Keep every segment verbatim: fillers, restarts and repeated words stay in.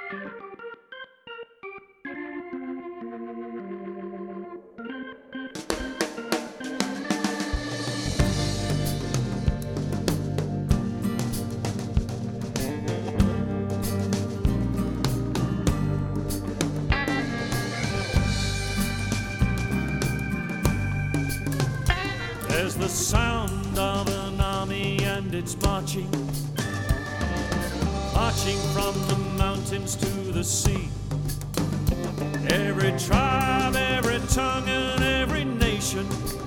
There's the sound of an army and it's marching, marching from the mountains to the sea. Every tribe, every tongue and every nation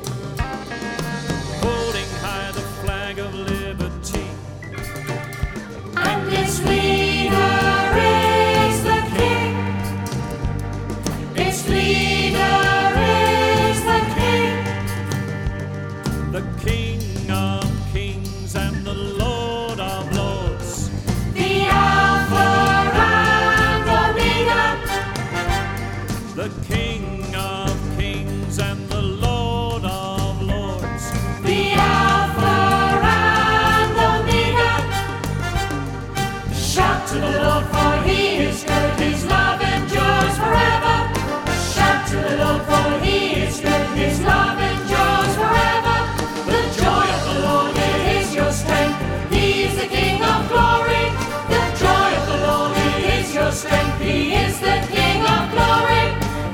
holding high the flag of liberty. And its leader is the King. Its leader is the King. The King of Kings and the Lord of Lords. The Alpha and Omega. The King of Kings and the Lord of Lords. The Alpha and Omega. Shout to the Lord, for He is good. His love endures forever. Shout to the Lord, for He is good. His love endures forever. The joy of the Lord is your strength. He is the King of glory. The joy of the Lord is your strength. He is the King of glory.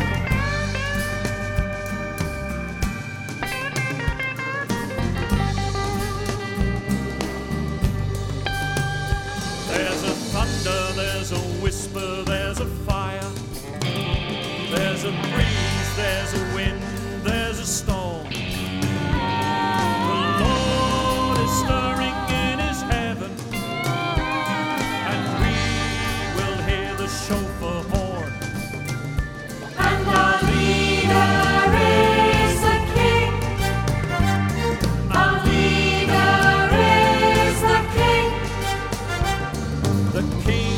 There's a thunder, there's a whisper, there's a fire. There's a breeze, there's a wind, there's a storm. The Lord is stirring in His heaven, and we will hear the shofar horn. And our leader is the King. Our leader is the King. The King